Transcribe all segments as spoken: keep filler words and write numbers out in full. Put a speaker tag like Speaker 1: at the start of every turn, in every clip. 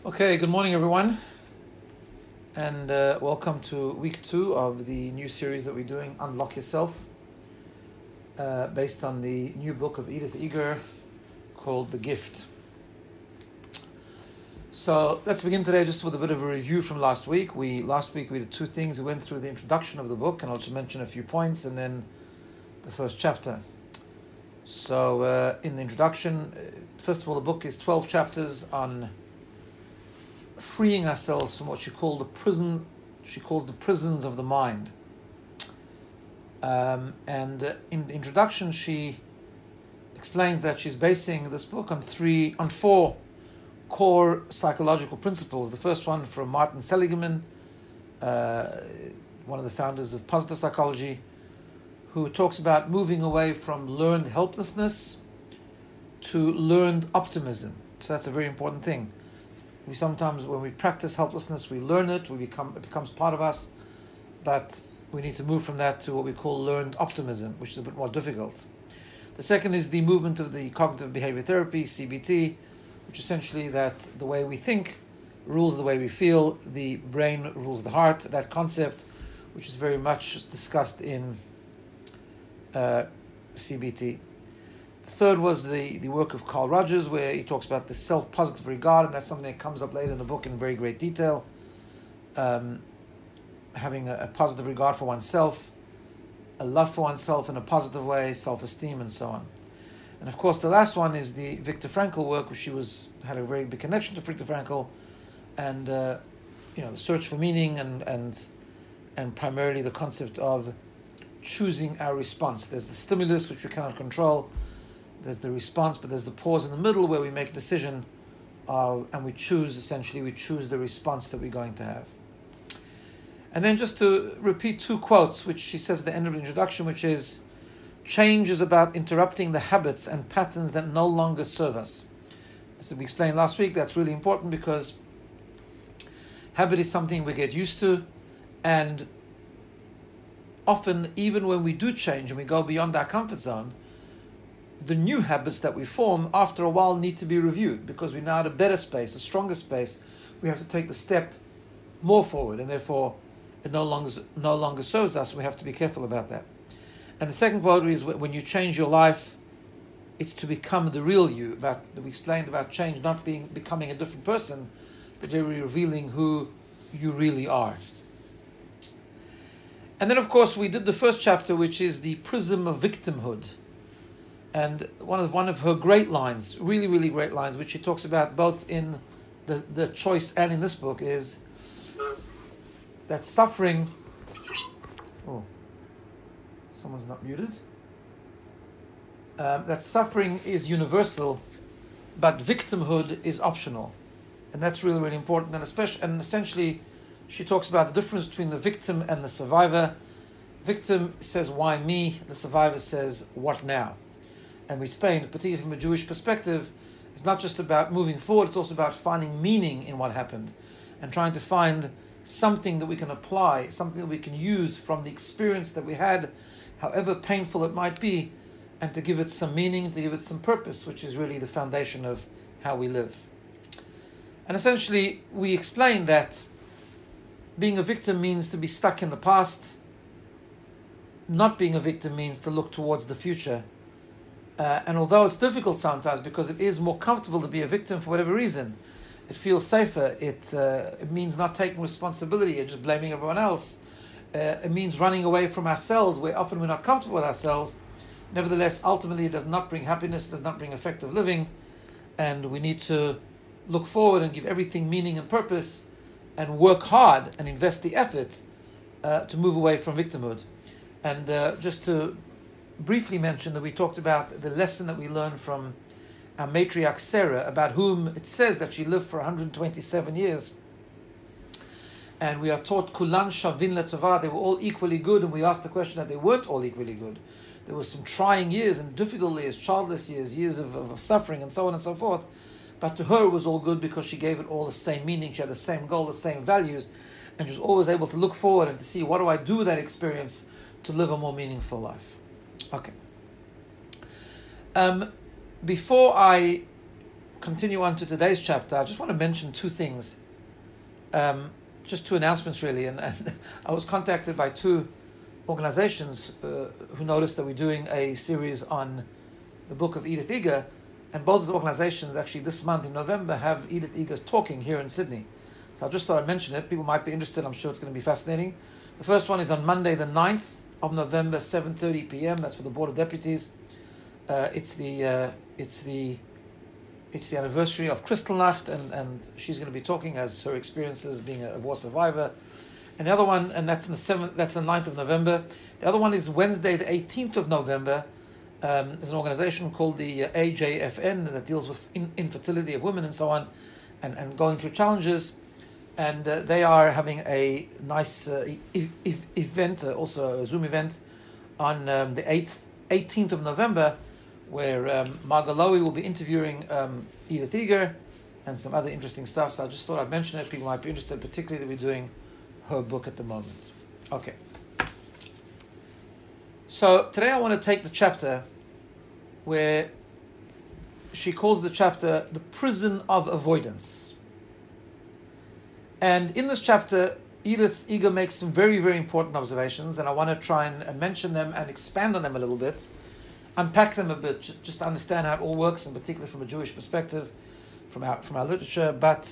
Speaker 1: Okay, good morning, everyone, and uh, welcome to week two of the new series that we're doing, Unlock Yourself, uh, based on the new book of Edith Eger called The Gift. So let's begin today just with a bit of a review from last week. We Last week we did two things. We went through the introduction of the book, and I'll just mention a few points, and then the first chapter. So uh, in the introduction, uh, first of all, the book is twelve chapters on freeing ourselves from what she called the prison. She calls the prisons of the mind. Um, and uh, in the introduction, she explains that she's basing this book on three, on four core psychological principles. The first one from Martin Seligman, uh, one of the founders of positive psychology, who talks about moving away from learned helplessness to learned optimism. So that's a very important thing. We sometimes, when we practice helplessness, we learn it, we become it becomes part of us, but we need to move from that to what we call learned optimism, which is a bit more difficult. The second is the movement of the cognitive behavior therapy, C B T, which essentially that the way we think rules the way we feel, the brain rules the heart, that concept, which is very much discussed in uh, C B T. The third was the, the work of Carl Rogers, where he talks about the self-positive regard, and that's something that comes up later in the book in very great detail. Um, having a, a positive regard for oneself, a love for oneself in a positive way, self-esteem, and so on. And of course, the last one is the Viktor Frankl work, which she was had a very big connection to Viktor Frankl, and uh, you know the search for meaning, and and and primarily the concept of choosing our response. There's the stimulus, which we cannot control. There's the response, but there's the pause in the middle where we make a decision, uh, and we choose, essentially, we choose the response that we're going to have. And then just to repeat two quotes, which she says at the end of the introduction, which is, change is about interrupting the habits and patterns that no longer serve us. As we explained last week, that's really important because habit is something we get used to, and often, even when we do change and we go beyond our comfort zone, the new habits that we form after a while need to be reviewed because we're now at a better space, a stronger space. We have to take the step more forward, and therefore it no longer no longer serves us. We have to be careful about that. And the second quote is, when you change your life, it's to become the real you. About we explained about change not being becoming a different person, but really revealing who you really are. And then, of course, we did the first chapter, which is the prism of victimhood. And one of one of her great lines, really, really great lines, which she talks about both in the, the choice and in this book, is that suffering... Oh, someone's not muted. Um, that suffering is universal, but victimhood is optional. And that's really, really important. And especially, and essentially, she talks about the difference between the victim and the survivor. Victim says, why me? The survivor says, what now? And we explained, particularly from a Jewish perspective, it's not just about moving forward, it's also about finding meaning in what happened and trying to find something that we can apply, something that we can use from the experience that we had, however painful it might be, and to give it some meaning, to give it some purpose, which is really the foundation of how we live. And essentially, we explained that being a victim means to be stuck in the past. Not being a victim means to look towards the future. Uh, and although it's difficult sometimes because it is more comfortable to be a victim for whatever reason, it feels safer, it, uh, it means not taking responsibility and just blaming everyone else. Uh, it means running away from ourselves, where often we're not comfortable with ourselves. Nevertheless, ultimately it does not bring happiness, it does not bring effective living, and we need to look forward and give everything meaning and purpose and work hard and invest the effort uh, to move away from victimhood. And uh, just to briefly mention that we talked about the lesson that we learned from our matriarch Sarah, about whom it says that she lived for one hundred twenty-seven years. And we are taught Kulan Shavin Letovah, they were all equally good, and we asked the question that they weren't all equally good. There were some trying years and difficult years, childless years, years of, of, of suffering, and so on and so forth. But to her it was all good because she gave it all the same meaning, she had the same goal, the same values, and she was always able to look forward and to see, what do I do with that experience to live a more meaningful life? Okay. Um, before I continue on to today's chapter, I just want to mention two things. Um, just two announcements, really. And, and I was contacted by two organizations uh, who noticed that we're doing a series on the book of Edith Eger. And both those organizations, actually, this month in November, have Edith Eger's talking here in Sydney. So I just thought I'd mention it. People might be interested. I'm sure it's going to be fascinating. The first one is on Monday, the ninth of November, seven thirty p.m. That's for the Board of Deputies. Uh, it's the uh, it's the it's the anniversary of Kristallnacht, and, and she's going to be talking as her experiences being a war survivor. And the other one, and that's on the seventh, that's the ninth of November. The other one is Wednesday, the eighteenth of November. Um, there's an organization called the uh, A J F N that deals with in, infertility of women and so on, and, and going through challenges. And uh, they are having a nice uh, e- e- event, uh, also a Zoom event, on um, the eighth, eighteenth of November, where um, Marga Lowy will be interviewing um, Edith Eger and some other interesting stuff. So I just thought I'd mention it. People might be interested, particularly that we're doing her book at the moment. Okay. So today I want to take the chapter where she calls the chapter The Prison of Avoidance. And in this chapter, Edith Eger makes some very, very important observations, and I want to try and mention them and expand on them a little bit, unpack them a bit, just to understand how it all works, and particularly from a Jewish perspective, from our, from our literature, but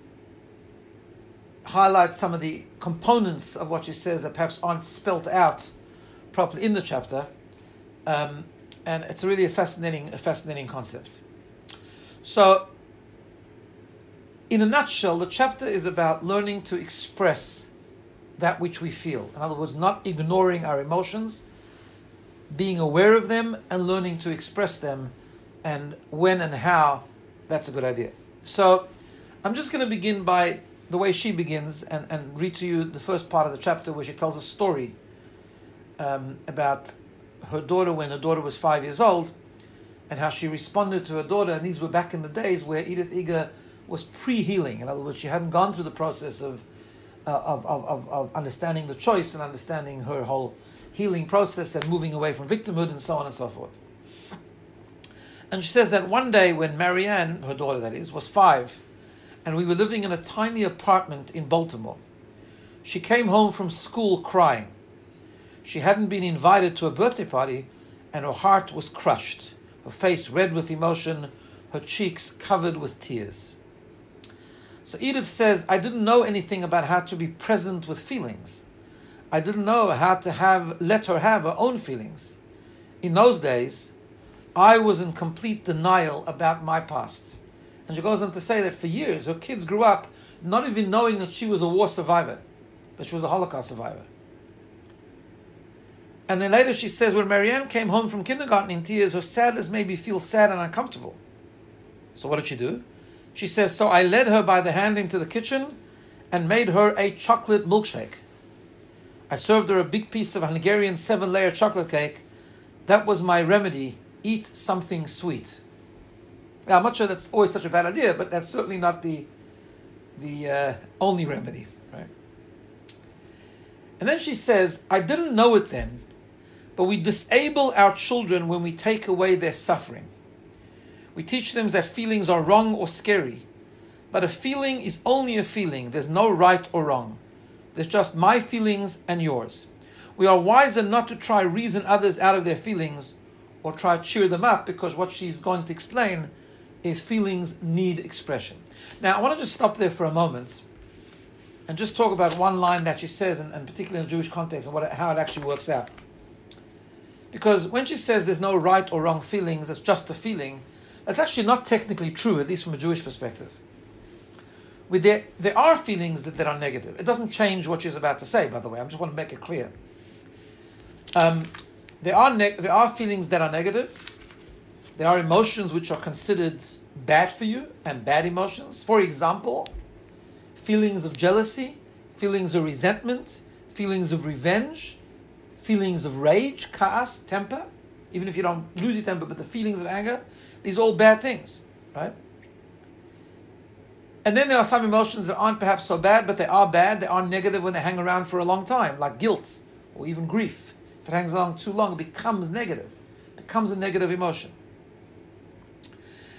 Speaker 1: highlight some of the components of what she says that perhaps aren't spelt out properly in the chapter. Um, and it's really a fascinating, a fascinating concept. So, in a nutshell, the chapter is about learning to express that which we feel. In other words, not ignoring our emotions, being aware of them and learning to express them, and when and how, that's a good idea. So I'm just going to begin by the way she begins and, and read to you the first part of the chapter where she tells a story um, about her daughter when her daughter was five years old and how she responded to her daughter. And these were back in the days where Edith Eger was pre-healing. In other words, she hadn't gone through the process of, uh, of, of, of understanding the choice and understanding her whole healing process and moving away from victimhood and so on and so forth. And she says that one day when Marianne, her daughter that is, was five, and we were living in a tiny apartment in Baltimore, she came home from school crying. She hadn't been invited to a birthday party, and her heart was crushed, her face red with emotion, her cheeks covered with tears. So Edith says, I didn't know anything about how to be present with feelings. I didn't know how to have let her have her own feelings. In those days, I was in complete denial about my past. And she goes on to say that for years, her kids grew up not even knowing that she was a war survivor, that she was a Holocaust survivor. And then later she says, when Marianne came home from kindergarten in tears, her sadness made me feel sad and uncomfortable. So what did she do? She says, so I led her by the hand into the kitchen and made her a chocolate milkshake. I served her a big piece of Hungarian seven-layer chocolate cake. That was my remedy. Eat something sweet. Now, I'm not sure that's always such a bad idea, but that's certainly not the, the uh, only remedy, right? And then she says, I didn't know it then, but we disable our children when we take away their suffering. We teach them that feelings are wrong or scary. But a feeling is only a feeling. There's no right or wrong. There's just my feelings and yours. We are wiser not to try reason others out of their feelings or try to cheer them up, because what she's going to explain is feelings need expression. Now, I want to just stop there for a moment and just talk about one line that she says, and, and particularly in a Jewish context, and what, how it actually works out. Because when she says there's no right or wrong feelings, it's just a feeling, that's actually not technically true, at least from a Jewish perspective. With there, there are feelings that, that are negative. It doesn't change what she's about to say, by the way. I just want to make it clear. Um, there are ne- there are feelings that are negative. There are emotions which are considered bad for you, and bad emotions. For example, feelings of jealousy, feelings of resentment, feelings of revenge, feelings of rage, kaas, temper. Even if you don't lose your temper, but the feelings of anger. These are all bad things, right? And then there are some emotions that aren't perhaps so bad, but they are bad. They are negative when they hang around for a long time, like guilt or even grief. If it hangs along too long, it becomes negative. It becomes a negative emotion.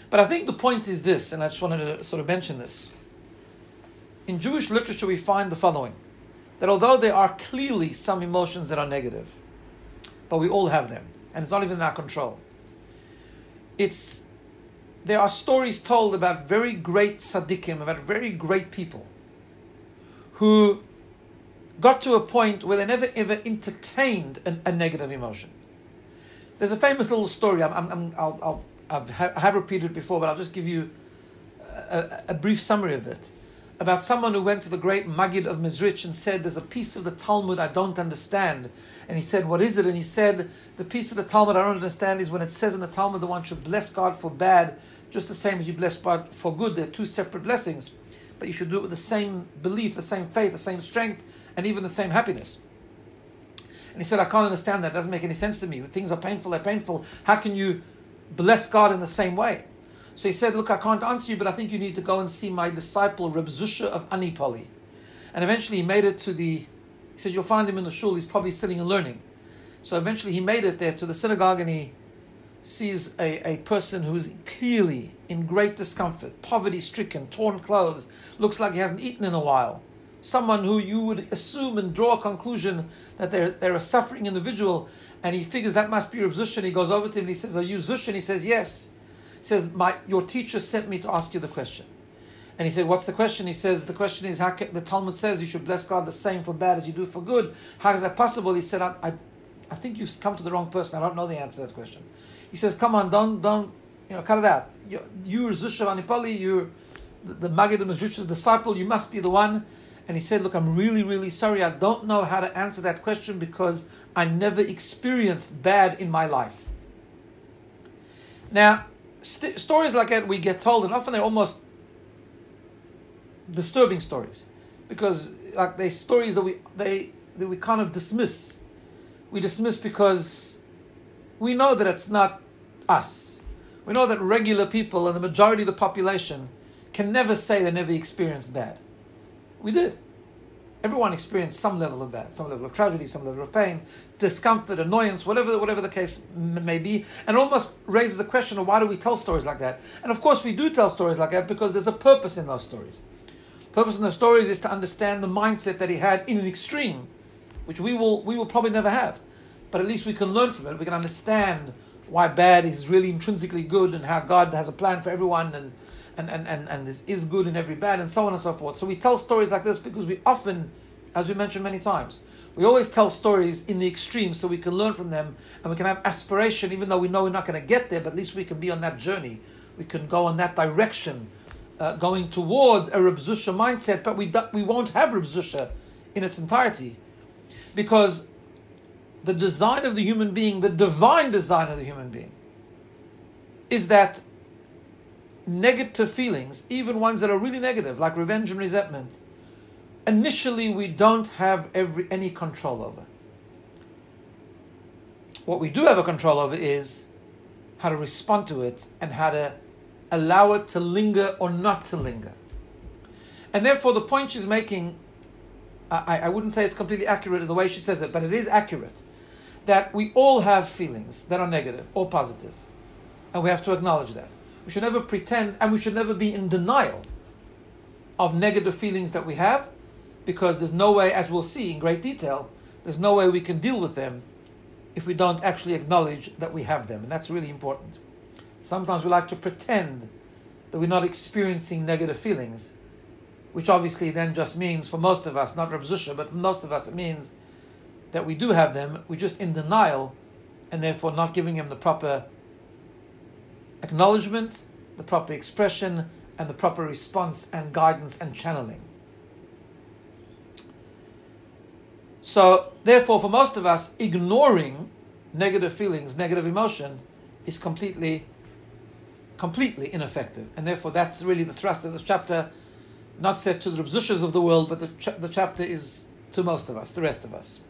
Speaker 1: But I think the point is this, and I just wanted to sort of mention this. In Jewish literature, we find the following, that although there are clearly some emotions that are negative, but we all have them, and it's not even in our control. It's, there are stories told about very great tzaddikim, about very great people, who got to a point where they never ever entertained an, a negative emotion. There's a famous little story, I'm, I'm, I'm, I'll, I'll, I've, I have repeated it before, but I'll just give you a, a brief summary of it, about someone who went to the great Maggid of Mezrich and said, there's a piece of the Talmud I don't understand. And he said, what is it? And he said, the piece of the Talmud I don't understand is when it says in the Talmud that one should bless God for bad, just the same as you bless God for good. They're two separate blessings. But you should do it with the same belief, the same faith, the same strength, and even the same happiness. And he said, I can't understand that. It doesn't make any sense to me. When things are painful, they're painful. How can you bless God in the same way? So he said, look, I can't answer you, but I think you need to go and see my disciple, Reb Zusha of Anipoli. And eventually he made it to the, he says, you'll find him in the shul, he's probably sitting and learning. So eventually he made it there to the synagogue, and he sees a, a person who's clearly in great discomfort, poverty-stricken, torn clothes, looks like he hasn't eaten in a while. Someone who you would assume and draw a conclusion that they're, they're a suffering individual, and he figures that must be Reb Zusha, and he goes over to him and he says, are you Zusha? And he says, yes. He says, My, your teacher sent me to ask you the question. And he said, what's the question? He says, the question is, how can, the Talmud says you should bless God the same for bad as you do for good. How is that possible? He said, I, I, I think you've come to the wrong person. I don't know the answer to that question. He says, come on, don't, don't, you know, cut it out. You're, you're Zusha Anipoli, you're the, the Maggid of Mezrich's disciple, you must be the one. And he said, look, I'm really, really sorry. I don't know how to answer that question because I never experienced bad in my life. Now, St- stories like that we get told, and often they're almost disturbing stories, because like they're stories that we they that we kind of dismiss. We dismiss because we know that it's not us. We know that regular people and the majority of the population can never say they never experienced bad. We did. Everyone experienced some level of bad, some level of tragedy, some level of pain, discomfort, annoyance, whatever whatever the case may be, and it almost raises the question of why do we tell stories like that? And of course we do tell stories like that because there's a purpose in those stories. The purpose in those stories is to understand the mindset that he had in an extreme, which we will we will probably never have. But at least we can learn from it. We can understand why bad is really intrinsically good, and how God has a plan for everyone, and And, and, and, and is, is good in every bad, and so on and so forth. So we tell stories like this because we often, as we mentioned many times, we always tell stories in the extreme so we can learn from them, and we can have aspiration, even though we know we're not going to get there, but at least we can be on that journey. We can go in that direction, uh, going towards a Reb Zusha mindset, but we, do, we won't have Reb Zusha in its entirety, because the design of the human being, the divine design of the human being, is that negative feelings, even ones that are really negative, like revenge and resentment, initially we don't have every any control over. What we do have a control over is how to respond to it and how to allow it to linger or not to linger. And therefore the point she's making, I, I wouldn't say it's completely accurate in the way she says it, but it is accurate, that we all have feelings that are negative or positive, and we have to acknowledge that. We should never pretend, and we should never be in denial of negative feelings that we have, because there's no way, as we'll see in great detail, there's no way we can deal with them if we don't actually acknowledge that we have them. And that's really important. Sometimes we like to pretend that we're not experiencing negative feelings, which obviously then just means, for most of us, not Reb Zusha, but for most of us, it means that we do have them, we're just in denial, and therefore not giving them the proper acknowledgement, the proper expression, and the proper response and guidance and channeling. So, therefore, for most of us, ignoring negative feelings, negative emotion, is completely, completely ineffective. And therefore, that's really the thrust of this chapter, not said to the Reb Zushas of the world, but the, ch- the chapter is to most of us, the rest of us.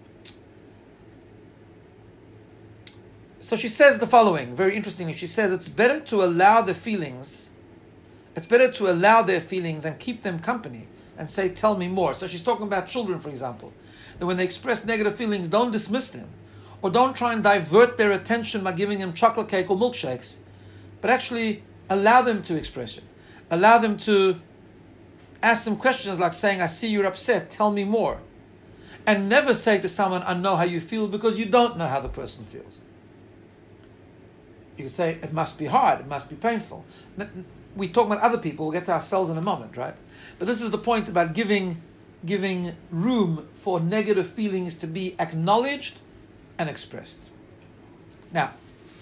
Speaker 1: So she says the following, very interestingly, she says it's better to allow the feelings, it's better to allow their feelings and keep them company and say, tell me more. So she's talking about children, for example, that when they express negative feelings, don't dismiss them, or don't try and divert their attention by giving them chocolate cake or milkshakes, but actually Allow them to express it. Allow them to ask some questions like saying, I see you're upset, tell me more. And never say to someone, I know how you feel, because you don't know how the person feels. You can say, it must be hard, it must be painful. We talk about other people, we'll get to ourselves in a moment, right? But this is the point about giving, giving room for negative feelings to be acknowledged and expressed. Now,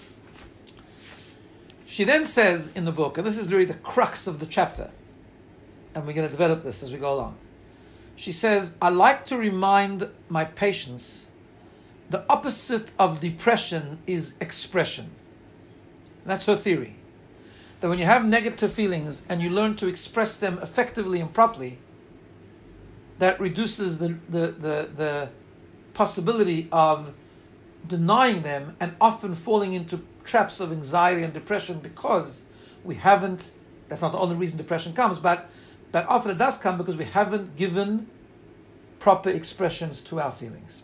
Speaker 1: she then says in the book, and this is really the crux of the chapter, and we're going to develop this as we go along. She says, I like to remind my patients the opposite of depression is expression. And that's her theory. That when you have negative feelings and you learn to express them effectively and properly, that reduces the, the, the, the possibility of denying them and often falling into traps of anxiety and depression because we haven't, that's not the only reason depression comes, but but often it does come because we haven't given proper expressions to our feelings.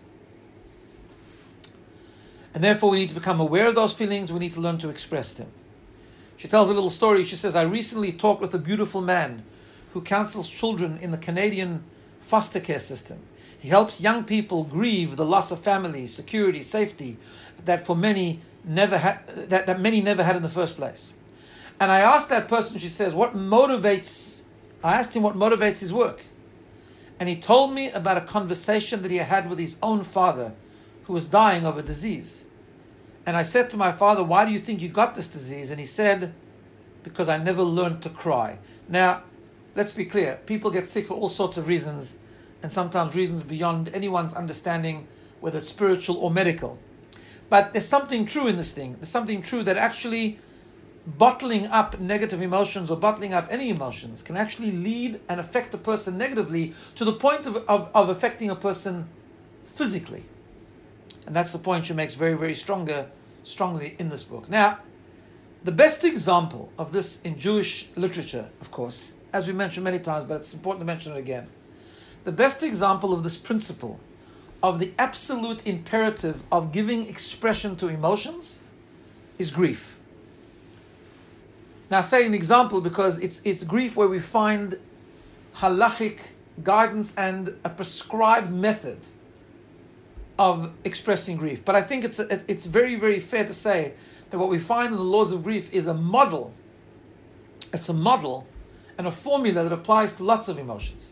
Speaker 1: And therefore we need to become aware of those feelings, we need to learn to express them. She tells a little story. She says, I recently talked with a beautiful man who counsels children in the Canadian foster care system. He helps young people grieve the loss of family, security, safety that for many never had, that, that many never had in the first place. And I asked that person, she says, what motivates I asked him what motivates his work. And he told me about a conversation that he had with his own father who was dying of a disease. And I said to my father, why do you think you got this disease? And he said, because I never learned to cry. Now, let's be clear. People get sick for all sorts of reasons, and sometimes reasons beyond anyone's understanding, whether it's spiritual or medical. But there's something true in this thing. There's something true that actually bottling up negative emotions or bottling up any emotions can actually lead and affect a person negatively to the point of, of, of affecting a person physically. And that's the point she makes very, very stronger, strongly in this book. Now, the best example of this in Jewish literature, of course, as we mentioned many times, but it's important to mention it again. The best example of this principle of the absolute imperative of giving expression to emotions is grief. Now, I say an example because it's it's grief where we find halachic guidance and a prescribed method of expressing grief. But I think it's a, it's very, very fair to say that what we find in the laws of grief is a model. It's a model and a formula that applies to lots of emotions.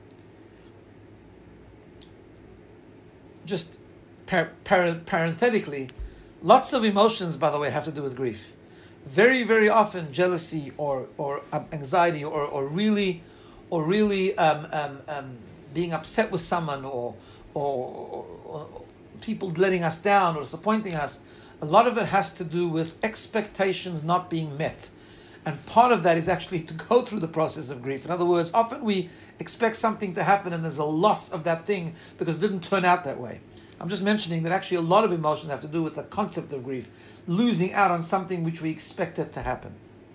Speaker 1: Just par- par- parenthetically, lots of emotions, by the way, have to do with grief. Very, very often, jealousy or or um, anxiety or or really, or really um, um, um, being upset with someone or or, or or people letting us down or disappointing us. A lot of it has to do with expectations not being met, and part of that is actually to go through the process of grief. In other words, often we expect something to happen and there's a loss of that thing because it didn't turn out that way. I'm just mentioning that actually a lot of emotions have to do with the concept of grief. Losing out on something which we expected to happen.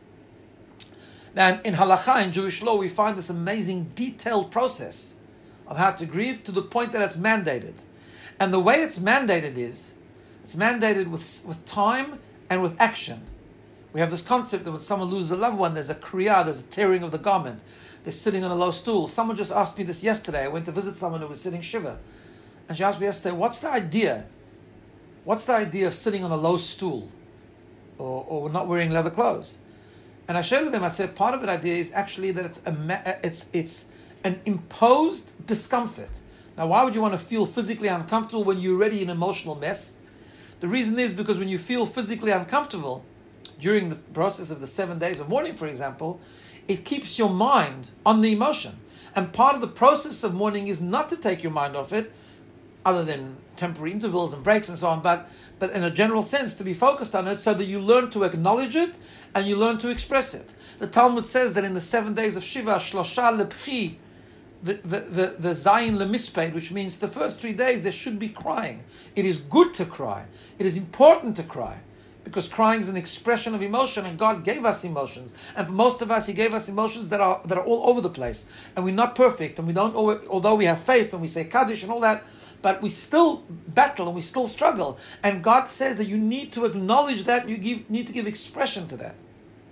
Speaker 1: Now, in halakha, in Jewish law, we find this amazing detailed process of how to grieve to the point that it's mandated. And the way it's mandated is, it's mandated with, with time and with action. We have this concept that when someone loses a loved one, there's a kriyah, there's a tearing of the garment. They're sitting on a low stool. Someone just asked me this yesterday. I went to visit someone who was sitting shiva. And she asked me yesterday, what's the idea? What's the idea of sitting on a low stool or, or not wearing leather clothes? And I shared with them, I said, part of the idea is actually that it's a, it's it's an imposed discomfort. Now, why would you want to feel physically uncomfortable when you're already in an emotional mess? The reason is because when you feel physically uncomfortable during the process of the seven days of mourning, for example, it keeps your mind on the emotion. And part of the process of mourning is not to take your mind off it, other than temporary intervals and breaks and so on, but but in a general sense, to be focused on it so that you learn to acknowledge it and you learn to express it. The Talmud says that in the seven days of Shiva, Shlosha lebchi v'zayin lemisped, which means the first three days there should be crying. It is good to cry. It is important to cry. Because crying is an expression of emotion, and God gave us emotions. And for most of us, He gave us emotions that are that are all over the place. And we're not perfect, and we don't always, although we have faith and we say Kaddish and all that, but we still battle and we still struggle. And God says that you need to acknowledge that, and you give, need to give expression to that.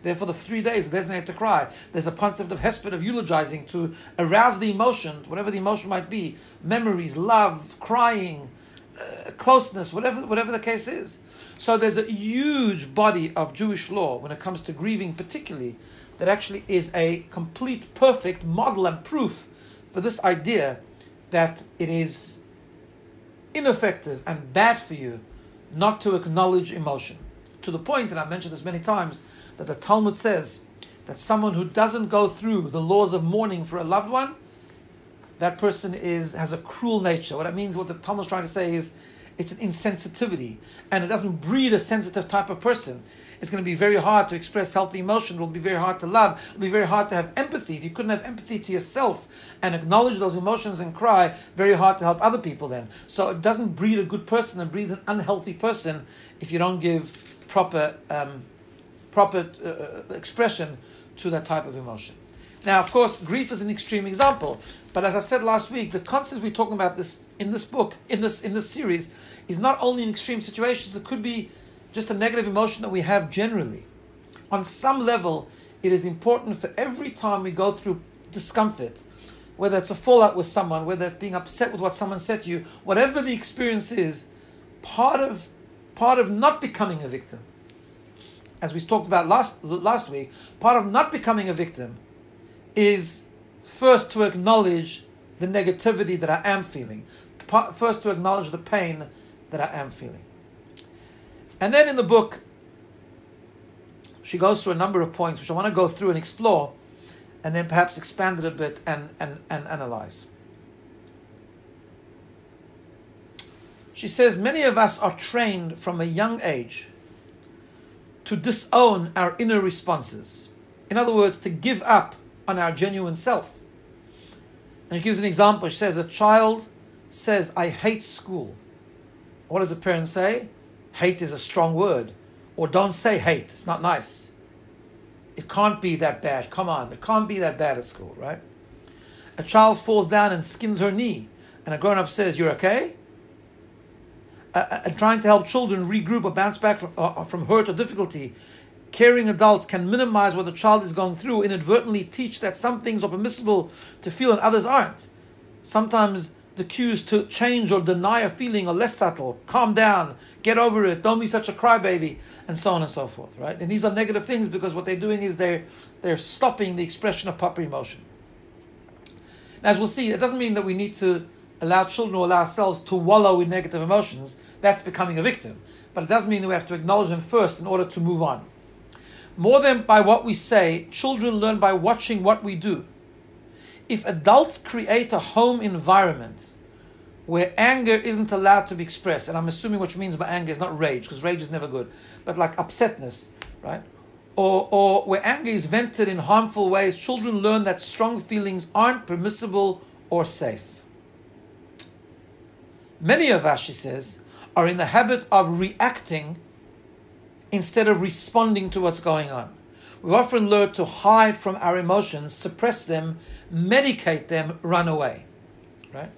Speaker 1: Therefore, the three days, there's designated to cry. There's a concept of hesped, of eulogizing, to arouse the emotion, whatever the emotion might be, memories, love, crying, uh, closeness, whatever, whatever the case is. So there's a huge body of Jewish law when it comes to grieving particularly, that actually is a complete, perfect model and proof for this idea that it is ineffective and bad for you not to acknowledge emotion. To the point, and I've mentioned this many times, that the Talmud says that someone who doesn't go through the laws of mourning for a loved one, that person is has a cruel nature. What it means, what the Talmud is trying to say is, it's an insensitivity, and it doesn't breed a sensitive type of person. It's going to be very hard to express healthy emotion. It will be very hard to love. It will be very hard to have empathy. If you couldn't have empathy to yourself and acknowledge those emotions and cry, very hard to help other people then. So it doesn't breed a good person. It breeds an unhealthy person if you don't give proper um, proper uh, expression to that type of emotion. Now, of course, grief is an extreme example. But as I said last week, the concepts we're talking about this in this book, in this in this series, is not only in extreme situations. It could be just a negative emotion that we have generally. On some level, it is important for every time we go through discomfort, whether it's a fallout with someone, whether it's being upset with what someone said to you, whatever the experience is, part of part of not becoming a victim, as we talked about last last week, part of not becoming a victim is first to acknowledge the negativity that I am feeling, first to acknowledge the pain that I am feeling. And then in the book, she goes through a number of points, which I want to go through and explore, and then perhaps expand it a bit and, and, and analyze. She says, many of us are trained from a young age to disown our inner responses. In other words, to give up on our genuine self. And she gives an example. She says, a child says, I hate school. What does a parent say? Hate is a strong word. Or don't say hate. It's not nice. It can't be that bad. Come on. It can't be that bad at school, right? A child falls down and skins her knee. And a grown-up says, you're okay? Uh, uh, trying to help children regroup or bounce back from, uh, from hurt or difficulty. Caring adults can minimize what the child is going through, inadvertently teach that some things are permissible to feel and others aren't. Sometimes the cues to change or deny a feeling are less subtle. Calm down, get over it, don't be such a crybaby, and so on and so forth, right? And these are negative things because what they're doing is they're, they're stopping the expression of proper emotion. As we'll see, it doesn't mean that we need to allow children or allow ourselves to wallow in negative emotions. That's becoming a victim. But it does mean that we have to acknowledge them first in order to move on. More than by what we say, children learn by watching what we do. If adults create a home environment where anger isn't allowed to be expressed, and I'm assuming what she means by anger is not rage, because rage is never good, but like upsetness, right? Or, or where anger is vented in harmful ways, children learn that strong feelings aren't permissible or safe. Many of us, she says, are in the habit of reacting instead of responding to what's going on. We often learn to hide from our emotions, suppress them, medicate them, run away. Right?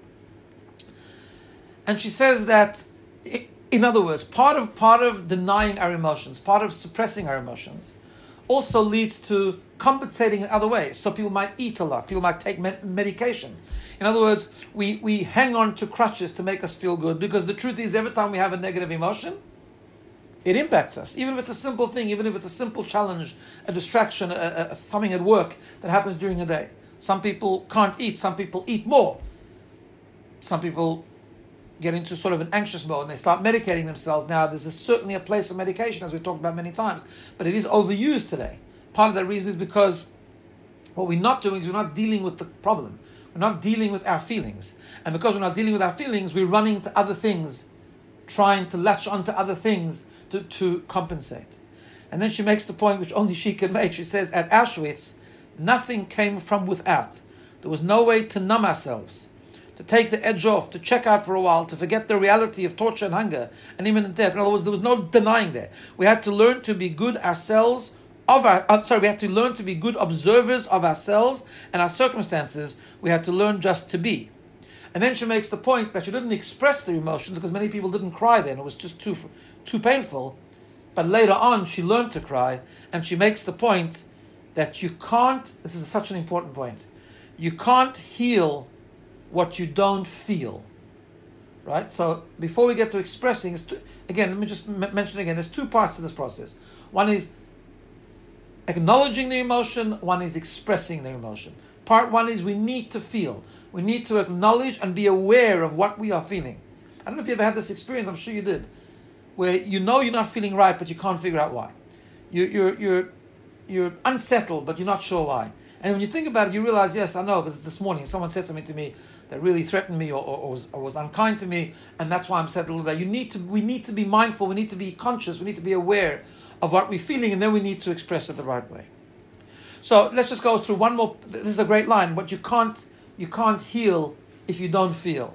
Speaker 1: And she says that, in other words, part of part of denying our emotions, part of suppressing our emotions, also leads to compensating in other ways. So people might eat a lot, people might take med- medication. In other words, we, we hang on to crutches to make us feel good, because the truth is, every time we have a negative emotion, it impacts us. Even if it's a simple thing, even if it's a simple challenge, a distraction, a, a, something at work that happens during the day. Some people can't eat, some people eat more. Some people get into sort of an anxious mode and they start medicating themselves. Now, there's a, certainly a place of medication, as we've talked about many times, but it is overused today. Part of that reason is because what we're not doing is we're not dealing with the problem. We're not dealing with our feelings. And because we're not dealing with our feelings, we're running to other things, trying to latch onto other things to, to compensate. And then she makes the point which only she can make. She says, at Auschwitz, nothing came from without. There was no way to numb ourselves, to take the edge off, to check out for a while, to forget the reality of torture and hunger and imminent death. In other words, there was no denying that. We had to learn to be good ourselves, of our, uh, sorry, we had to learn to be good observers of ourselves and our circumstances. We had to learn just to be. And then she makes the point that she didn't express their emotions because many people didn't cry then. It was just too, too painful. But later on, she learned to cry, and she makes the point that you can't, this is such an important point, you can't heal what you don't feel. Right? So before we get to expressing, it's two, again, let me just m- mention again, there's two parts to this process. One is acknowledging the emotion, one is expressing the emotion. Part one is we need to feel. We need to acknowledge and be aware of what we are feeling. I don't know if you ever had this experience, I'm sure you did, where you know you're not feeling right, but you can't figure out why. You, you're, you're, you're unsettled, but you're not sure why. And when you think about it, you realize, yes, I know, because this morning someone said something to me that really threatened me or, or, or, was, or was unkind to me, and that's why I'm settled there. You need to, we need to be mindful, we need to be conscious, we need to be aware of what we're feeling, and then we need to express it the right way. So let's just go through one more. This is a great line. But you can't, you can't heal if you don't feel.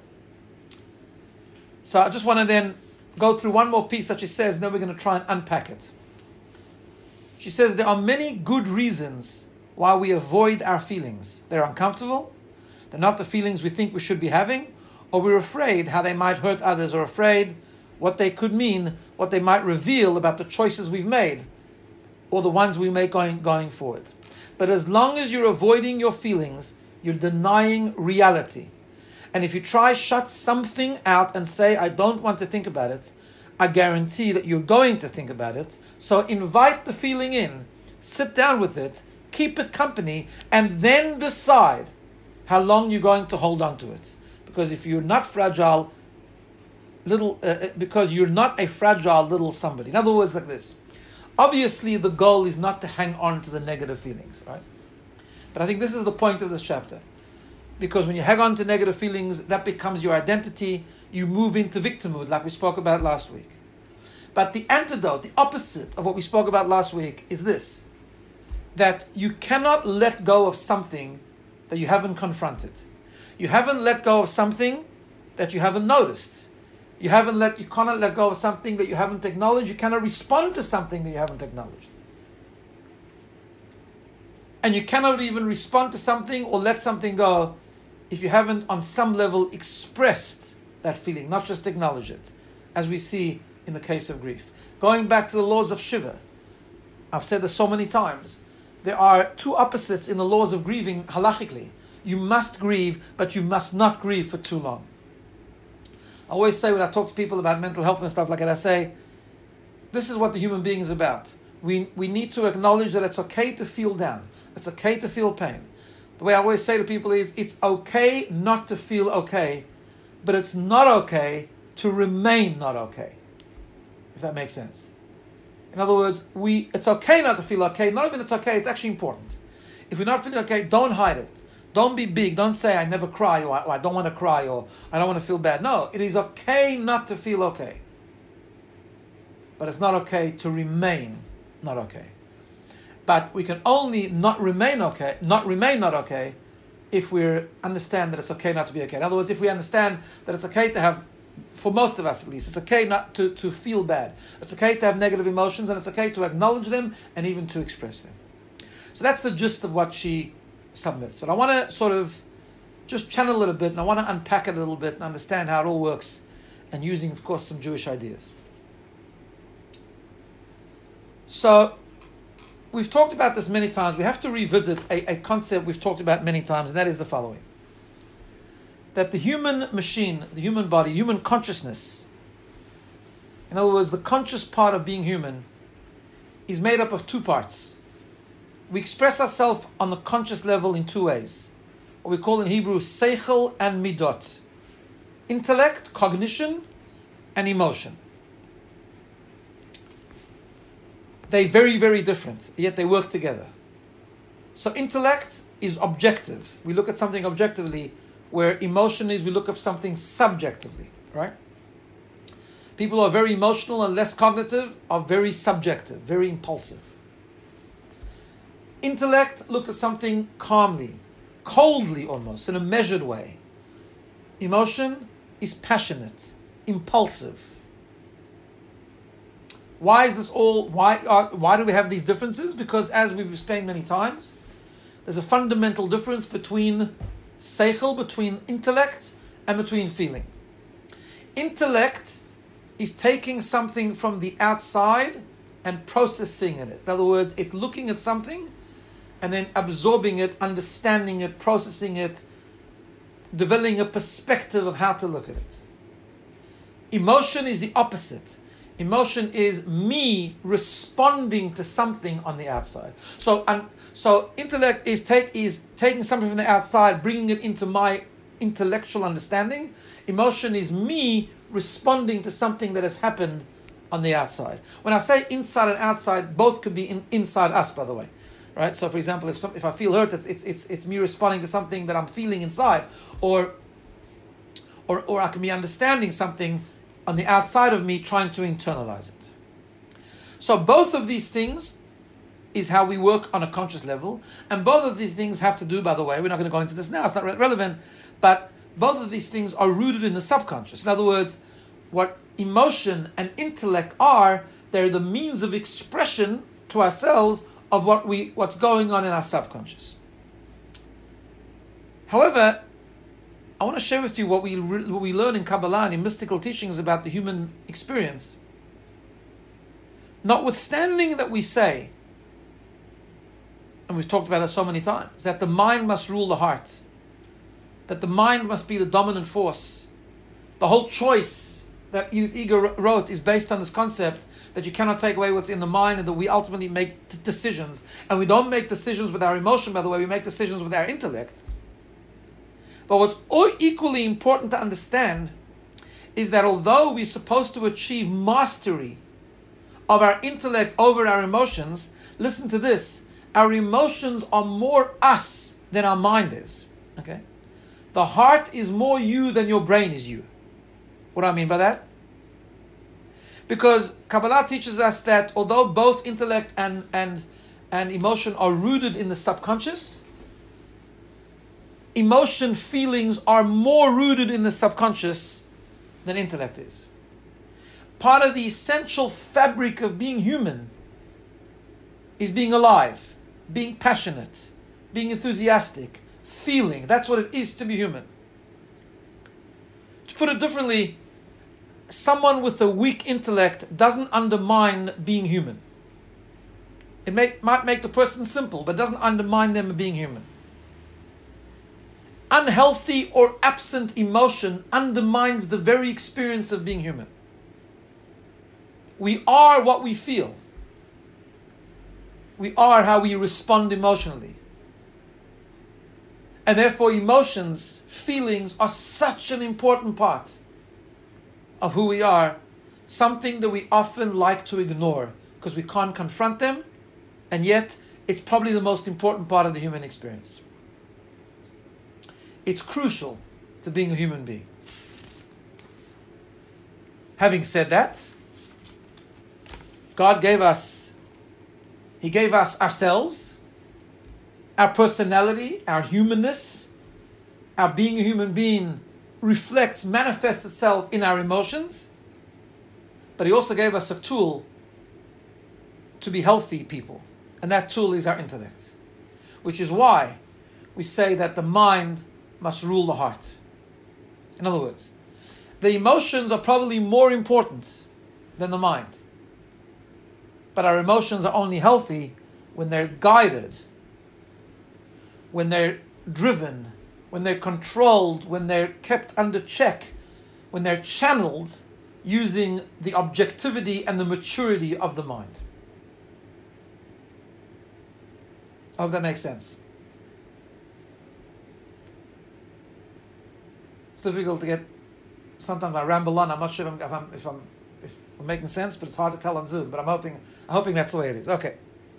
Speaker 1: So I just want to then go through one more piece that she says, and then we're going to try and unpack it. She says there are many good reasons why we avoid our feelings. They're uncomfortable. They're not the feelings we think we should be having, or we're afraid how they might hurt others, or afraid what they could mean, what they might reveal about the choices we've made, or the ones we make going, going forward. But as long as you're avoiding your feelings, you're denying reality. And if you try shut something out and say, I don't want to think about it, I guarantee that you're going to think about it. So invite the feeling in, sit down with it, keep it company, and then decide how long you're going to hold on to it. Because if you're not fragile, little, uh, because you're not a fragile little somebody. In other words, like this. Obviously, the goal is not to hang on to the negative feelings, right? But I think this is the point of this chapter. Because when you hang on to negative feelings, that becomes your identity. You move into victimhood, like we spoke about last week. But the antidote, the opposite of what we spoke about last week, is this. That you cannot let go of something that you haven't confronted. You haven't let go of something that you haven't noticed. You haven't let you cannot let go of something that you haven't acknowledged. You cannot respond to something that you haven't acknowledged. And you cannot even respond to something or let something go if you haven't on some level expressed that feeling, not just acknowledge it, as we see in the case of grief. Going back to the laws of Shiva, I've said this so many times, there are two opposites in the laws of grieving halachically. You must grieve, but you must not grieve for too long. I always say when I talk to people about mental health and stuff like that, I say, this is what the human being is about. We we need to acknowledge that it's okay to feel down. It's okay to feel pain. The way I always say to people is, it's okay not to feel okay, but it's not okay to remain not okay. If that makes sense. In other words, we it's okay not to feel okay. Not even it's okay, it's actually important. If we're not feeling okay, don't hide it. Don't be big. Don't say, I never cry, or I, or I don't want to cry, or I don't want to feel bad. No, it is okay not to feel okay. But it's not okay to remain not okay. But we can only not remain okay, not remain not okay, if we understand that it's okay not to be okay. In other words, if we understand that it's okay to have, for most of us at least, it's okay not to, to feel bad. It's okay to have negative emotions, and it's okay to acknowledge them and even to express them. So that's the gist of what she submits. But I want to sort of just channel a little bit, and I want to unpack it a little bit and understand how it all works, and using, of course, some Jewish ideas. So, we've talked about this many times. We have to revisit a, a concept we've talked about many times, and that is the following. That the human machine, the human body, human consciousness, in other words, the conscious part of being human, is made up of two parts. We express ourselves on the conscious level in two ways. What we call in Hebrew, seichel and midot. Intellect, cognition, and emotion. They're very, very different, yet they work together. So intellect is objective. We look at something objectively, where emotion is we look at something subjectively, right? People who are very emotional and less cognitive are very subjective, very impulsive. Intellect looks at something calmly, coldly almost, in a measured way. Emotion is passionate, impulsive. Why is this all, why are, why do we have these differences? Because as we've explained many times, there's a fundamental difference between seichel, between intellect, and between feeling. Intellect is taking something from the outside and processing it. In other words, it's looking at something and then absorbing it, understanding it, processing it, developing a perspective of how to look at it. Emotion is the opposite. Emotion is me responding to something on the outside. So, um, so intellect is take is taking something from the outside, bringing it into my intellectual understanding. Emotion is me responding to something that has happened on the outside. When I say inside and outside, both could be in, inside us, by the way, right? So, for example, if some, if I feel hurt, it's it's it's it's me responding to something that I'm feeling inside, or or or I can be understanding something on the outside of me, trying to internalize it. So, both of these things is how we work on a conscious level, and both of these things have to do, by the way, we're not going to go into this now, it's not re- relevant, but both of these things are rooted in the subconscious. In other words, what emotion and intellect are, they're the means of expression to ourselves of what we what's going on in our subconscious. However, I want to share with you what we re- what we learn in Kabbalah and in mystical teachings about the human experience. Notwithstanding that we say, and we've talked about that so many times, that the mind must rule the heart, that the mind must be the dominant force. The whole choice that Edith Eger wrote is based on this concept that you cannot take away what's in the mind, and that we ultimately make t- decisions. And we don't make decisions with our emotion, by the way, we make decisions with our intellect. But what's all equally important to understand is that although we're supposed to achieve mastery of our intellect over our emotions, listen to this, our emotions are more us than our mind is. Okay? The heart is more you than your brain is you. What do I mean by that? Because Kabbalah teaches us that although both intellect and, and, and emotion are rooted in the subconscious, emotion, feelings are more rooted in the subconscious than intellect is. Part of the essential fabric of being human is being alive, being passionate, being enthusiastic, feeling. That's what it is to be human. To put it differently, someone with a weak intellect doesn't undermine being human. It may, might make the person simple, but doesn't undermine them being human. Unhealthy or absent emotion undermines the very experience of being human. We are what we feel. We are how we respond emotionally. And therefore emotions, feelings are such an important part of who we are, something that we often like to ignore because we can't confront them, and yet it's probably the most important part of the human experience. It's crucial to being a human being. Having said that, God gave us, He gave us ourselves, our personality, our humanness, our being a human being reflects, manifests itself in our emotions, but He also gave us a tool to be healthy people, and that tool is our intellect, which is why we say that the mind must rule the heart. In other words, the emotions are probably more important than the mind. But our emotions are only healthy when they're guided, when they're driven, when they're controlled, when they're kept under check, when they're channeled using the objectivity and the maturity of the mind. I hope that makes sense. It's difficult to get, sometimes I ramble on, I'm not sure if I'm, if I'm, if I'm, if I'm making sense, but it's hard to tell on Zoom, but I'm hoping, I'm hoping that's the way it is. Okay.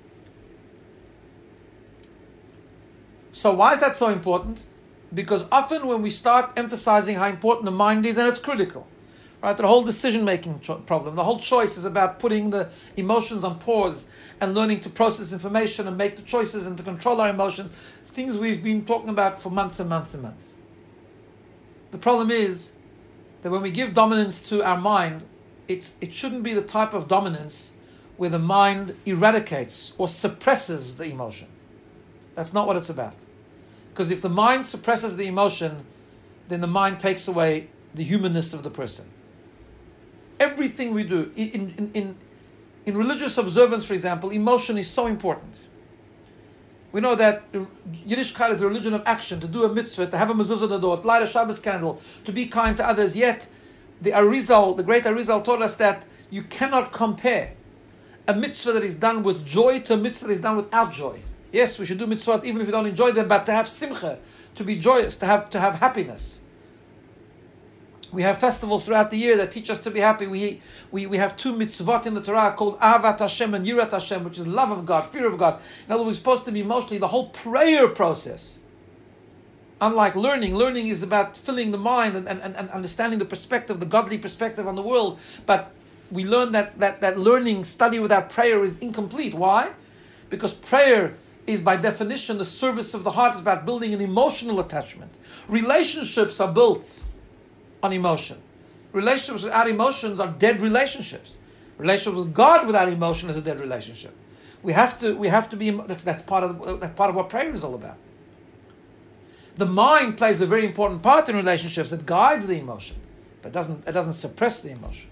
Speaker 1: So why is that so important? Because often when we start emphasizing how important the mind is, and it's critical, right? The whole decision-making cho- problem, the whole choice is about putting the emotions on pause and learning to process information and make the choices and to control our emotions. It's things we've been talking about for months and months and months. The problem is that when we give dominance to our mind, it, it shouldn't be the type of dominance where the mind eradicates or suppresses the emotion. That's not what it's about. Because if the mind suppresses the emotion, then the mind takes away the humanness of the person. Everything we do, in, in, in, in religious observance, for example, emotion is so important. We know that Yiddishkeit is a religion of action, to do a mitzvah, to have a mezuzah on the door, to light a Shabbos candle, to be kind to others. Yet, the Arizal, the great Arizal, taught us that you cannot compare a mitzvah that is done with joy to a mitzvah that is done without joy. Yes, we should do mitzvot even if we don't enjoy them, but to have simcha, to be joyous, to have to have happiness. We have festivals throughout the year that teach us to be happy. We we, we have two mitzvot in the Torah called Ahavat Hashem and Yirat Hashem, which is love of God, fear of God. In other words, supposed to be emotionally the whole prayer process. Unlike learning, learning is about filling the mind and, and, and understanding the perspective, the godly perspective on the world. But we learn that, that, that learning, study without prayer is incomplete. Why? Because prayer is by definition the service of the heart, is about building an emotional attachment. Relationships are built on emotion. Relationships without emotions are dead relationships. Relationship with God without emotion is a dead relationship. We have to we have to be that's that's part of that's part of what prayer is all about. The mind plays a very important part in relationships. It guides the emotion, but doesn't it doesn't suppress the emotion.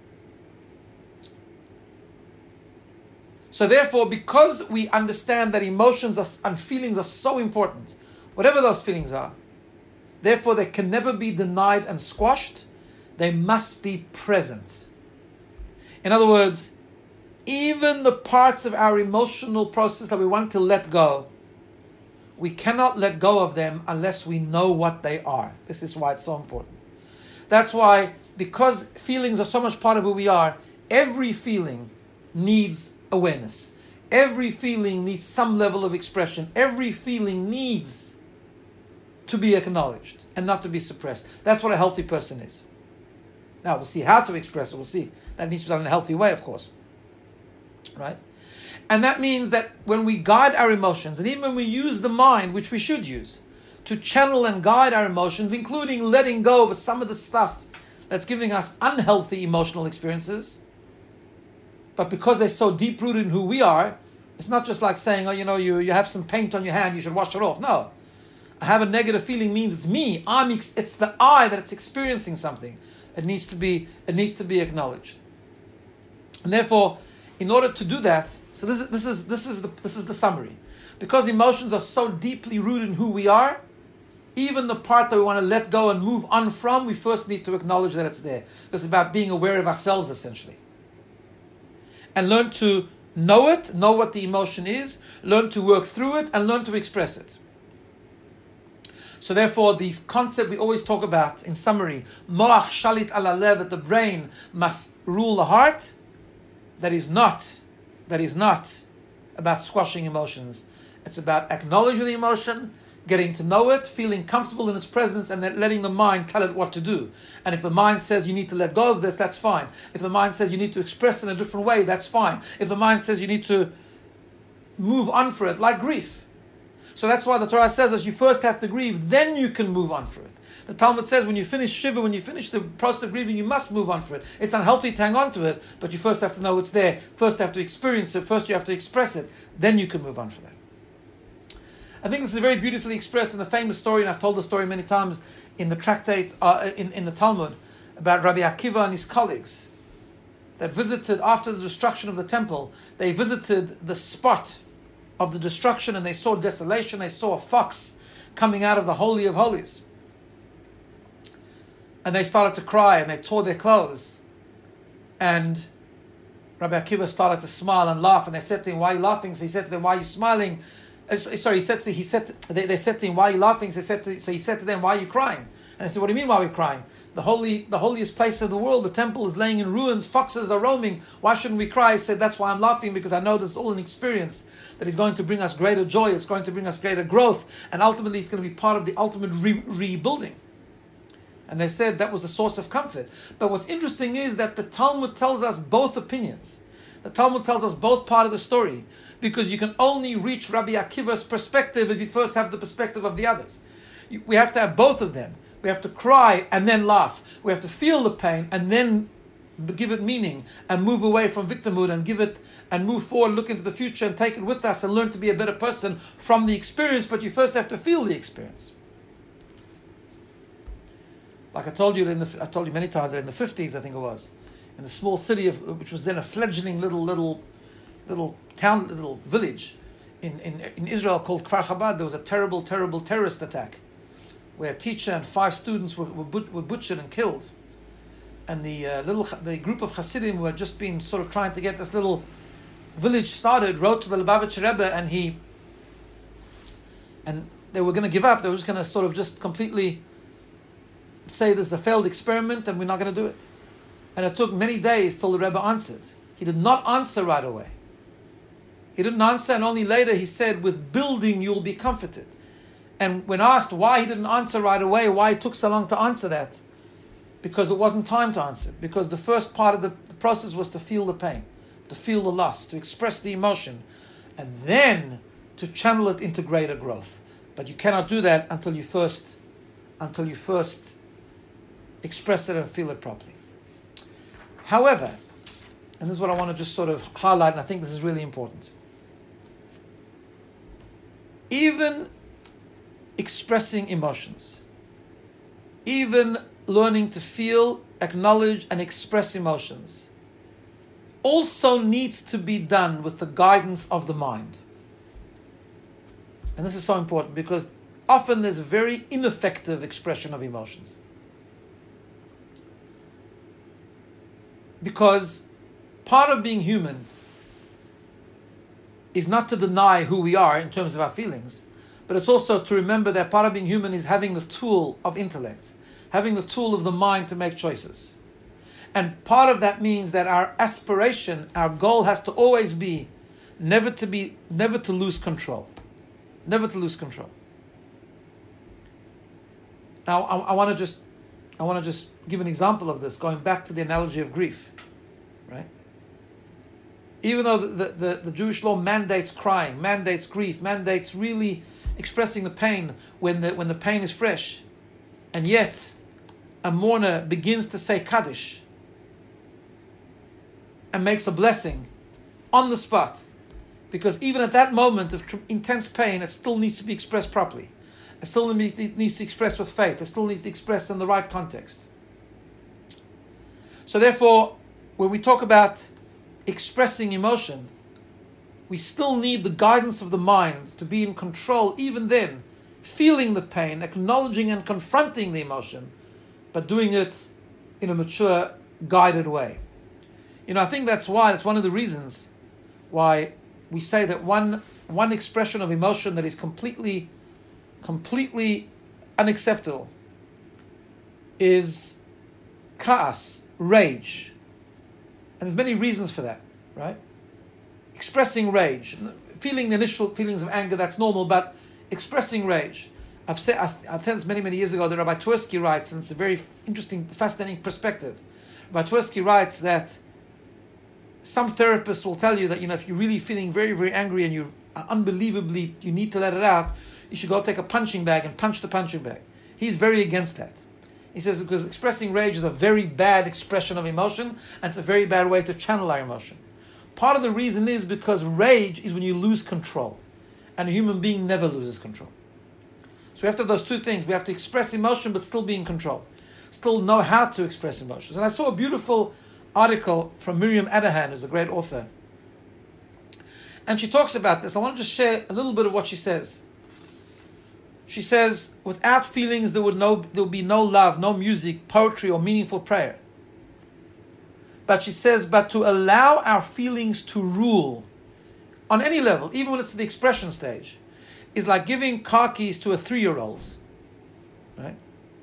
Speaker 1: So therefore, because we understand that emotions are, and feelings are so important, whatever those feelings are, therefore they can never be denied and squashed. They must be present. In other words, even the parts of our emotional process that we want to let go, we cannot let go of them unless we know what they are. This is why it's so important. That's why, because feelings are so much part of who we are, every feeling needs awareness. Every feeling needs some level of expression. Every feeling needs to be acknowledged and not to be suppressed. That's what a healthy person is. Now, we'll see how to express it. We'll see. That needs to be done in a healthy way, of course. Right? And that means that when we guide our emotions, and even when we use the mind, which we should use, to channel and guide our emotions, including letting go of some of the stuff that's giving us unhealthy emotional experiences, but because they're so deep-rooted in who we are, it's not just like saying, oh, you know, you, you have some paint on your hand, you should wash it off. No. I have a negative feeling means it's me. I'm ex- it's the I that it's experiencing something. It needs to be, it needs to be acknowledged. And therefore, in order to do that, so this is this is this is the this is the summary. Because emotions are so deeply rooted in who we are, even the part that we want to let go and move on from, we first need to acknowledge that it's there. It's about being aware of ourselves, essentially. And learn to know it, know what the emotion is, learn to work through it, and learn to express it. So therefore, the concept we always talk about, in summary, moach shalit ala lev, that the brain must rule the heart, that is not, that is not about squashing emotions. It's about acknowledging the emotion, getting to know it, feeling comfortable in its presence, and then letting the mind tell it what to do. And if the mind says you need to let go of this, that's fine. If the mind says you need to express it in a different way, that's fine. If the mind says you need to move on for it, like grief. So that's why the Torah says us, you first have to grieve, then you can move on for it. The Talmud says when you finish Shiva, when you finish the process of grieving, you must move on for it. It's unhealthy to hang on to it, but you first have to know it's there. First you have to experience it. First you have to express it. Then you can move on for that. I think this is very beautifully expressed in the famous story, and I've told the story many times in the tractate, uh, in, in the Talmud, about Rabbi Akiva and his colleagues that visited, after the destruction of the temple, they visited the spot of the destruction, and they saw desolation. They saw a fox coming out of the Holy of Holies. And they started to cry, and they tore their clothes. And Rabbi Akiva started to smile and laugh, and they said to him, why are you laughing? So he said to them, why are you smiling? Uh, sorry, he said to, he said to, they, they said to him, why are you laughing? So he, said to, so he said to them, why are you crying? And they said, what do you mean, why are we crying? The holy, the holiest place of the world, the temple is laying in ruins, foxes are roaming. Why shouldn't we cry? He said, that's why I'm laughing, because I know this is all an experience that is going to bring us greater joy, it's going to bring us greater growth, and ultimately it's going to be part of the ultimate re- rebuilding. And they said that was a source of comfort. But what's interesting is that the Talmud tells us both opinions. The Talmud tells us both part of the story, because you can only reach Rabbi Akiva's perspective if you first have the perspective of the others. We have to have both of them. We have to cry and then laugh. We have to feel the pain and then give it meaning and move away from victimhood and give it and move forward, look into the future and take it with us and learn to be a better person from the experience. But you first have to feel the experience. Like I told you, in the, I told you many times that in the fifties, I think it was, in a small city of which was then a fledgling little little little town, little village in, in, in Israel called Kfar Chabad. There was a terrible, terrible terrorist attack where a teacher and five students were, were, but, were butchered and killed. And the uh, little the group of Hasidim who had just been sort of trying to get this little village started wrote to the Lubavitcher Rebbe, and he and they were going to give up. They were just going to sort of just completely say this is a failed experiment and we're not going to do it. And it took many days till the Rebbe answered. He did not answer right away. He didn't answer, and only later he said, with building you'll be comforted. And when asked why he didn't answer right away, why it took so long to answer that, because it wasn't time to answer. Because the first part of the process was to feel the pain, to feel the loss, to express the emotion, and then to channel it into greater growth. But you cannot do that until you first, until you first express it and feel it properly. However, and this is what I want to just sort of highlight, and I think this is really important. Even expressing emotions, even learning to feel, acknowledge, and express emotions, also needs to be done with the guidance of the mind. And this is so important because often there's a very ineffective expression of emotions. Because part of being human is not to deny who we are in terms of our feelings, but it's also to remember that part of being human is having the tool of intellect, having the tool of the mind to make choices. And part of that means that our aspiration, our goal has to always be never to be, never to lose control. Never to lose control. Now, I, I want to just, I want to just give an example of this, going back to the analogy of grief, right? Even though the, the, the Jewish law mandates crying, mandates grief, mandates really expressing the pain when the when the pain is fresh, and yet a mourner begins to say Kaddish and makes a blessing on the spot, because even at that moment of tr- intense pain, it still needs to be expressed properly. It still needs to be expressed with faith. It still needs to be expressed in the right context. So therefore, when we talk about expressing emotion, we still need the guidance of the mind to be in control, even then, feeling the pain, acknowledging and confronting the emotion, but doing it in a mature, guided way. You know, I think that's why, that's one of the reasons why we say that one one expression of emotion that is completely, completely unacceptable is ka'as, rage. And there's many reasons for that, right? Expressing rage, feeling the initial feelings of anger, that's normal, but expressing rage. I've said, I've said this many, many years ago, that Rabbi Twersky writes, and it's a very interesting, fascinating perspective. Rabbi Twersky writes that some therapists will tell you that, you know, if you're really feeling very, very angry and you're unbelievably, you need to let it out, you should go take a punching bag and punch the punching bag. He's very against that. He says because expressing rage is a very bad expression of emotion, and it's a very bad way to channel our emotion. Part of the reason is because rage is when you lose control, and a human being never loses control. So we have to have those two things. We have to express emotion but still be in control, still know how to express emotions. And I saw a beautiful article from Miriam Adahan, who's a great author, and she talks about this. I want to just share a little bit of what she says. She says, without feelings, there would no there would be no love, no music, poetry, or meaningful prayer. But she says, but to allow our feelings to rule on any level, even when it's the expression stage, is like giving car keys to a three-year-old. Right?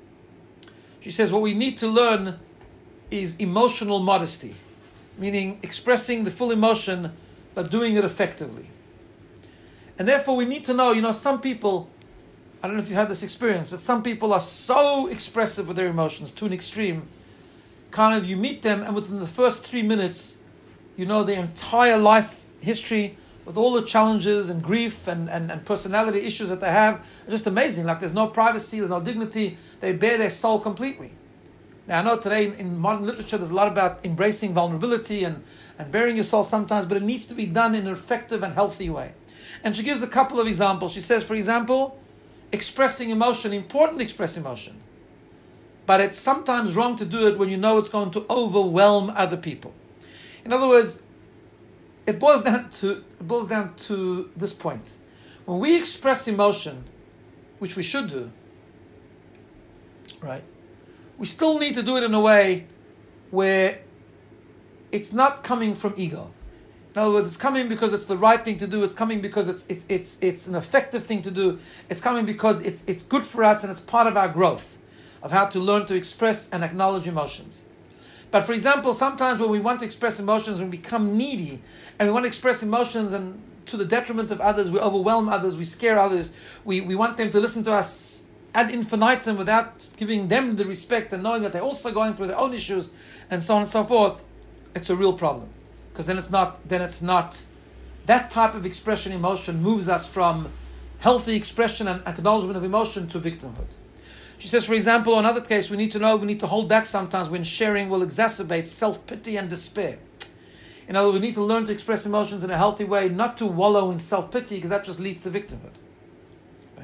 Speaker 1: She says, what we need to learn is emotional modesty, meaning expressing the full emotion, but doing it effectively. And therefore, we need to know, you know, some people, I don't know if you had this experience, but some people are so expressive with their emotions to an extreme. Kind of, you meet them, and within the first three minutes, you know their entire life history with all the challenges and grief and, and, and personality issues that they have. Just amazing. Like there's no privacy, there's no dignity. They bare their soul completely. Now I know today in, in modern literature there's a lot about embracing vulnerability and, and bearing your soul sometimes, but it needs to be done in an effective and healthy way. And she gives a couple of examples. She says, for example, expressing emotion, important to express emotion, But it's sometimes wrong to do it when you know it's going to overwhelm other people. In other words, it boils down to it boils down to this point. When we express emotion, which we should do, right, we still need to do it in a way where it's not coming from ego. In other words, it's coming because it's the right thing to do. It's coming because it's it's it's it's an effective thing to do. It's coming because it's it's good for us and it's part of our growth of how to learn to express and acknowledge emotions. But for example, sometimes when we want to express emotions, we become needy and we want to express emotions and to the detriment of others, we overwhelm others, we scare others, we, we want them to listen to us ad infinitum without giving them the respect and knowing that they're also going through their own issues and so on and so forth, it's a real problem. Because then it's not, then it's not, that type of expression, emotion moves us from healthy expression and acknowledgement of emotion to victimhood. She says, for example, another case, we need to know, we need to hold back sometimes when sharing will exacerbate self-pity and despair. In other words, we need to learn to express emotions in a healthy way, not to wallow in self-pity, because that just leads to victimhood. Right?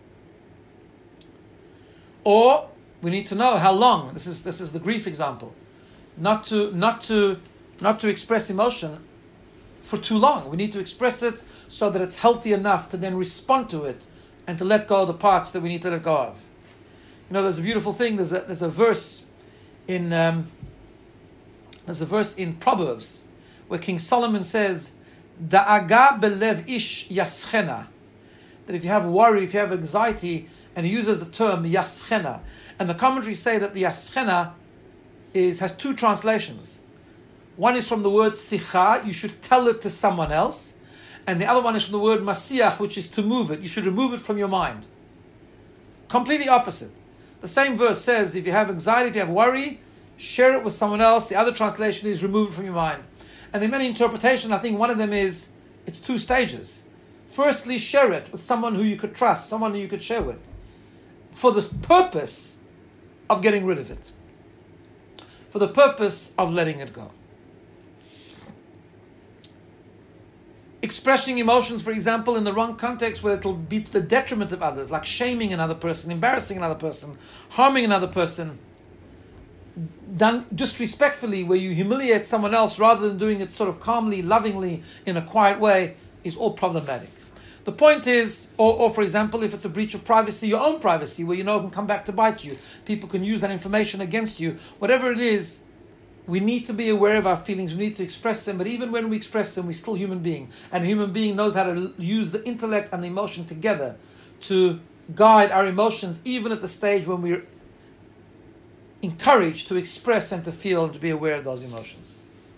Speaker 1: Or we need to know how long. This is this is the grief example. Not to not to not to express emotion for too long. We need to express it so that it's healthy enough to then respond to it and to let go of the parts that we need to let go of. You know, there's a beautiful thing. There's a there's a verse in um, there's a verse in Proverbs where King Solomon says, "Da'aga belev ish yaschena," that if you have worry, if you have anxiety, and he uses the term yaschena, and the commentaries say that the yaschena is has two translations. One is from the word sicha, you should tell it to someone else, and the other one is from the word masiach, which is to move it. You should remove it from your mind. Completely opposite. The same verse says, if you have anxiety, if you have worry, share it with someone else. The other translation is remove it from your mind. And in many interpretations, I think one of them is, it's two stages. Firstly, share it with someone who you could trust, someone who you could share with, for the purpose of getting rid of it, for the purpose of letting it go. Expressing emotions, for example, in the wrong context where it will be to the detriment of others, like shaming another person, embarrassing another person, harming another person, done disrespectfully, where you humiliate someone else rather than doing it sort of calmly, lovingly, in a quiet way, is all problematic. The point is, or, or for example, if it's a breach of privacy, your own privacy, where you know it can come back to bite you, people can use that information against you, whatever it is, we need to be aware of our feelings, we need to express them, but even when we express them, we're still human being. And a human being knows how to use the intellect and the emotion together to guide our emotions, even at the stage when we're encouraged to express and to feel and to be aware of those emotions.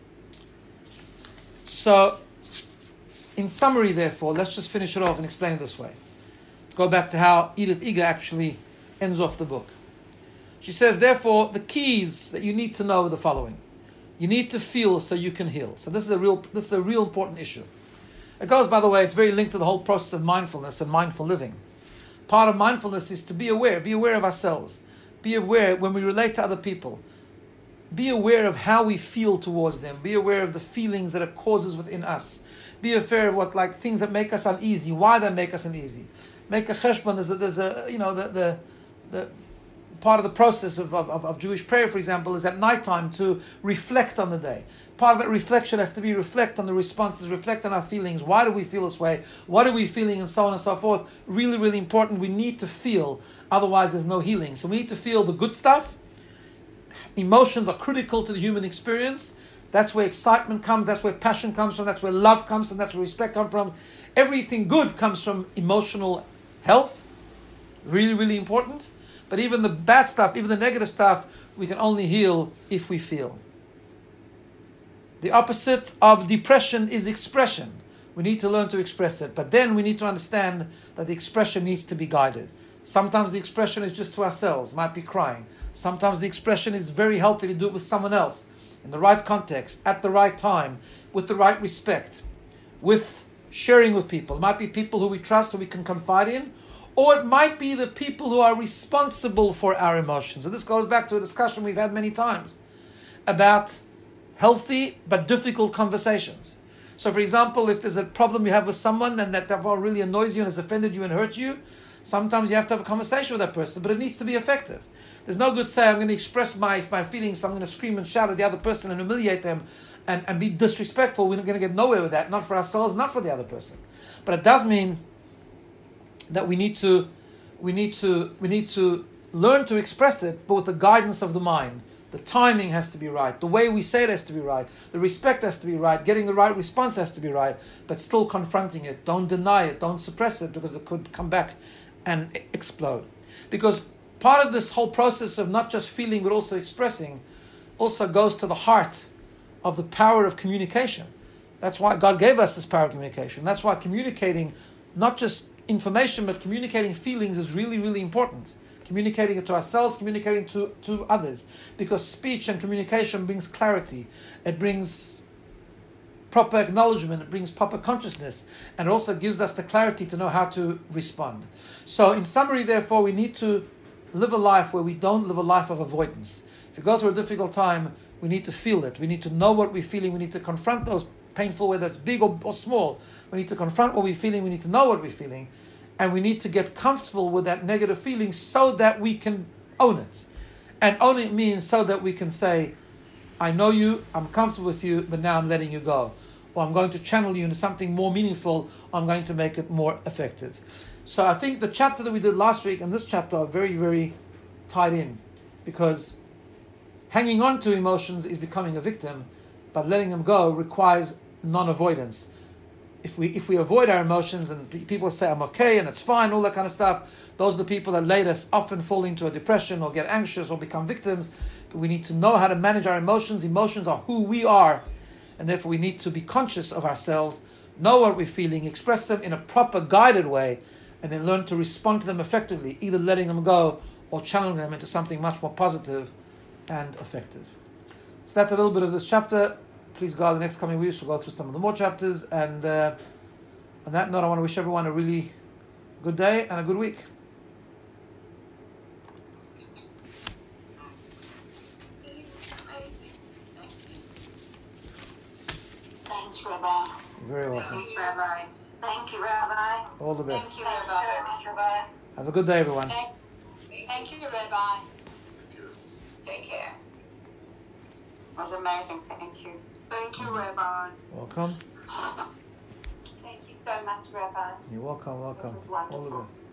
Speaker 1: So, in summary, therefore, let's just finish it off and explain it this way. Go back to how Edith Eger actually ends off the book. She says, therefore, the keys that you need to know are the following. You need to feel so you can heal. So this is a real this is a real important issue. It goes, by the way, it's very linked to the whole process of mindfulness and mindful living. Part of mindfulness is to be aware, be aware of ourselves. Be aware when we relate to other people. Be aware of how we feel towards them. Be aware of the feelings that it causes within us. Be aware of what, like, things that make us uneasy, why they make us uneasy. Make a cheshbon. There's a, there's a you know, the the the part of the process of, of, of Jewish prayer, for example, is at nighttime to reflect on the day. Part of that reflection has to be reflect on the responses, reflect on our feelings. Why do we feel this way? What are we feeling? And so on and so forth. Really, really important. We need to feel. Otherwise, there's no healing. So we need to feel the good stuff. Emotions are critical to the human experience. That's where excitement comes. That's where passion comes from. That's where love comes from. That's where respect comes from. Everything good comes from emotional health. Really, really important. But even the bad stuff, even the negative stuff, we can only heal if we feel. The opposite of depression is expression. We need to learn to express it. But then we need to understand that the expression needs to be guided. Sometimes the expression is just to ourselves, might be crying. Sometimes the expression is very healthy to do it with someone else, in the right context, at the right time, with the right respect, with sharing with people. It might be people who we trust, who we can confide in, or it might be the people who are responsible for our emotions. And this goes back to a discussion we've had many times about healthy but difficult conversations. So, for example, if there's a problem you have with someone and that that really annoys you and has offended you and hurt you, sometimes you have to have a conversation with that person, but it needs to be effective. There's no good say, I'm going to express my, my feelings, I'm going to scream and shout at the other person and humiliate them and, and be disrespectful. We're not going to get nowhere with that, not for ourselves, not for the other person. But it does mean that we need to we need to we need to learn to express it, but with the guidance of the mind. The timing has to be right, the way we say it has to be right, the respect has to be right, getting the right response has to be right, but still confronting it. Don't deny it, don't suppress it, because it could come back and explode. Because part of this whole process of not just feeling but also expressing also goes to the heart of the power of communication. That's why God gave us this power of communication. That's why communicating not just information but communicating feelings is really, really important. Communicating it to ourselves, communicating to, to others. Because speech and communication brings clarity. It brings proper acknowledgement, it brings proper consciousness, and it also gives us the clarity to know how to respond. So in summary, therefore, we need to live a life where we don't live a life of avoidance. If we go through a difficult time, we need to feel it. We need to know what we're feeling. We need to confront those painful, whether it's big or, or small. We need to confront what we're feeling. We need to know what we're feeling. And we need to get comfortable with that negative feeling so that we can own it. And own it means so that we can say, I know you, I'm comfortable with you, but now I'm letting you go. Or I'm going to channel you into something more meaningful, or I'm going to make it more effective. So I think the chapter that we did last week and this chapter are very, very tied in. Because hanging on to emotions is becoming a victim, but letting them go requires non-avoidance. If we if we avoid our emotions and people say, I'm okay and it's fine, all that kind of stuff, those are the people that later often fall into a depression or get anxious or become victims. But we need to know how to manage our emotions. Emotions are who we are, and therefore we need to be conscious of ourselves, know what we're feeling, express them in a proper guided way, and then learn to respond to them effectively, either letting them go or channeling them into something much more positive and effective. So that's a little bit of this chapter. Please God, the next coming weeks we'll go through some of the more chapters. And uh, on that note, I want to wish everyone a really good day and a good week.
Speaker 2: Thanks, Rabbi.
Speaker 1: You're very welcome.
Speaker 2: Thanks, Rabbi. Thank you, Rabbi.
Speaker 1: All the best.
Speaker 2: Thank you, Rabbi. Thank you, Rabbi.
Speaker 1: Have a good day, everyone.
Speaker 2: Thank, thank you, Rabbi. Take care. It was amazing. Thank you. Thank you, Rabbi.
Speaker 1: Welcome.
Speaker 2: Thank you so much, Rabbi.
Speaker 1: You're welcome, welcome.
Speaker 2: It was wonderful.
Speaker 1: All the best.